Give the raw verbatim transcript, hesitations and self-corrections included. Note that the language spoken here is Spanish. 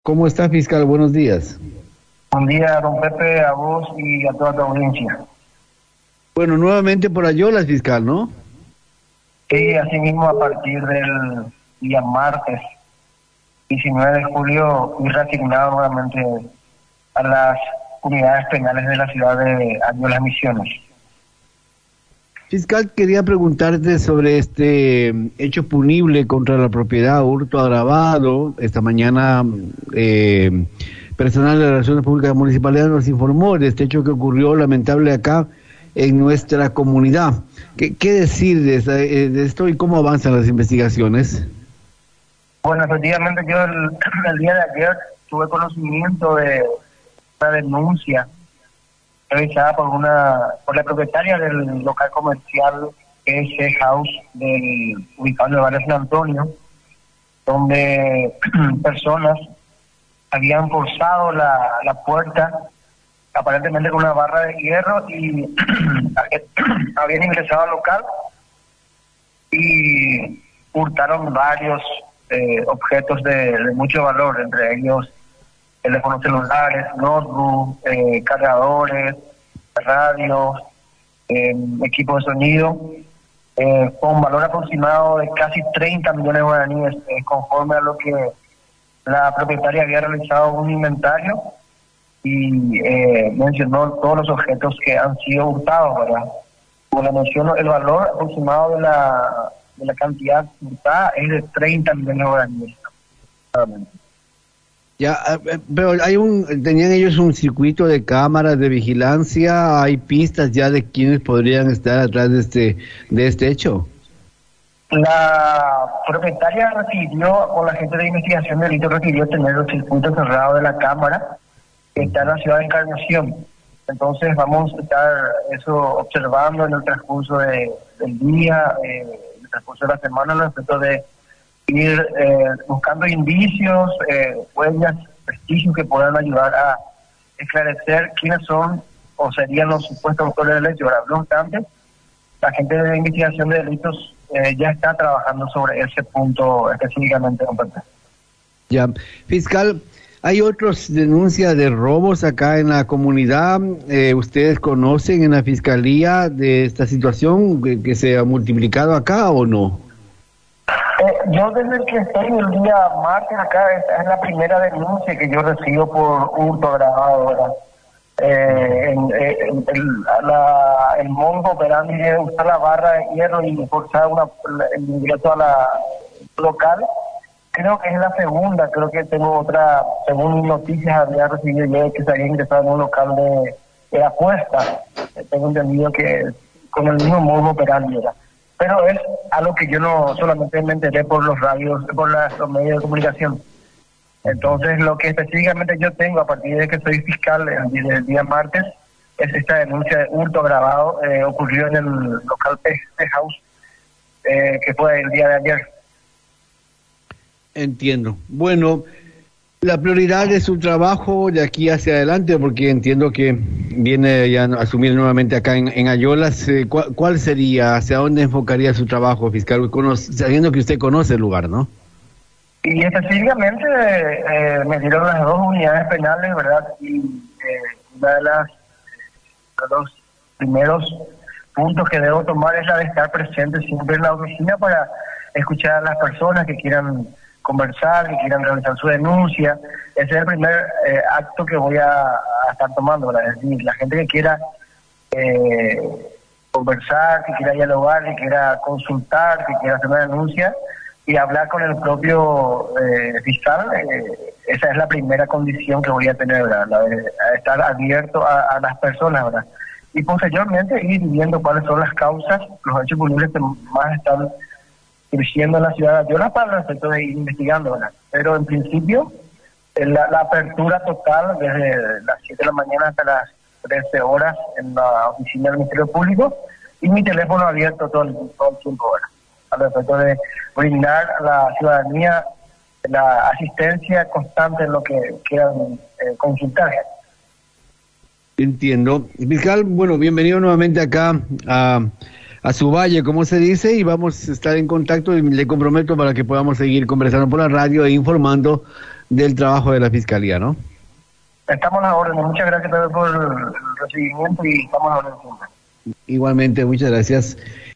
¿Cómo está, fiscal? Buenos días. Buen día, don Pepe, a vos y a toda tu audiencia. Bueno, nuevamente por Ayolas, fiscal, ¿no? Sí, asimismo, a partir del día martes diecinueve de julio, fui reasignado nuevamente a las unidades penales de la ciudad de Ayolas Misiones. Fiscal, quería preguntarte sobre este hecho punible contra la propiedad, hurto agravado. Esta mañana, eh, personal de Relaciones Públicas Municipalidad nos informó de este hecho que ocurrió lamentable acá en nuestra comunidad. ¿Qué, qué decir de, esa, de esto y cómo avanzan las investigaciones? Bueno, efectivamente yo el, el día de ayer tuve conocimiento de una denuncia realizada por una por la propietaria del local comercial S House del ubicado en el barrio San Antonio, donde personas habían forzado la, la puerta aparentemente con una barra de hierro y habían ingresado al local y hurtaron varios eh, objetos de, de mucho valor, entre ellos teléfonos celulares, notebook, eh, cargadores, radios, eh, equipo de sonido, eh, con valor aproximado de casi treinta millones de guaraníes, eh, conforme a lo que la propietaria había realizado un inventario y eh, mencionó todos los objetos que han sido hurtados, ¿verdad? Como le menciono, el valor aproximado de la, de la cantidad hurtada es de treinta millones de guaraníes. Ya, pero hay un, tenían ellos un circuito de cámaras de vigilancia, hay pistas ya de quienes podrían estar atrás de este, de este hecho. La propietaria requirió, o la gente de investigación de delitos requirió tener los circuitos cerrados de la cámara que está en la ciudad de Encarnación. Entonces vamos a estar eso observando en el transcurso de, del día, eh, en el transcurso de la semana, respecto de ir eh, buscando indicios, eh, huellas, vestigios que puedan ayudar a esclarecer quiénes son o serían los supuestos autores del hecho. No obstante, la gente de investigación de delitos eh, ya está trabajando sobre ese punto específicamente. Ya, fiscal, ¿hay otras denuncias de robos acá en la comunidad? Eh, ¿Ustedes conocen en la fiscalía de esta situación que, que se ha multiplicado acá o no? Eh, yo desde que estoy el día martes acá, esta es la primera denuncia que yo recibo por hurto agravado, ¿verdad? Eh, en, en, el, la, el mongo operandi de usar la barra de hierro y forzar una, el ingreso a la local, creo que es la segunda. Creo que tengo otra, según noticias había recibido yo, que se había ingresado en un local de, de apuesta. Eh, tengo entendido que con el mismo mongo operandi era. Pero es algo que yo no solamente me enteré por los radios, por las, los medios de comunicación. Entonces, lo que específicamente yo tengo a partir de que soy fiscal el, el día martes es esta denuncia de hurto agravado eh, ocurrido en el local P House, eh, que fue el día de ayer. Entiendo. Bueno, la prioridad de su trabajo de aquí hacia adelante, porque entiendo que viene ya a asumir nuevamente acá en, en Ayolas, eh, ¿cuál, ¿cuál sería, hacia dónde enfocaría su trabajo, fiscal? Conoce, sabiendo que usted conoce el lugar, ¿no? Y específicamente eh, me dieron las dos unidades penales, ¿verdad? Y eh, una de las de los primeros puntos que debo tomar es la de estar presente siempre en la oficina para escuchar a las personas que quieran conversar, que quieran realizar su denuncia. Ese es el primer eh, acto que voy a, a estar tomando, ¿verdad? Es decir, la gente que quiera eh, conversar, que quiera dialogar, que quiera consultar, que quiera hacer una denuncia y hablar con el propio eh, fiscal, eh, esa es la primera condición que voy a tener, ¿verdad? La de a estar abierto a, a las personas, ¿verdad? Y posteriormente ir viendo cuáles son las causas, los hechos punibles que más están surgiendo en la ciudad de Ayolas para el efecto de ir investigando, ¿verdad? Pero en principio, la, la apertura total desde las siete de la mañana hasta las trece horas en la oficina del Ministerio Público y mi teléfono abierto todo el, todo el tiempo, ¿verdad? Al efecto de brindar a la ciudadanía la asistencia constante en lo que quieran eh, consultar. Entiendo. Fiscal, bueno, bienvenido nuevamente acá a, a su valle, como se dice, y vamos a estar en contacto y le comprometo para que podamos seguir conversando por la radio e informando del trabajo de la Fiscalía, ¿no? Estamos a la orden. Muchas gracias por el recibimiento y estamos a la orden siempre. Igualmente, muchas gracias.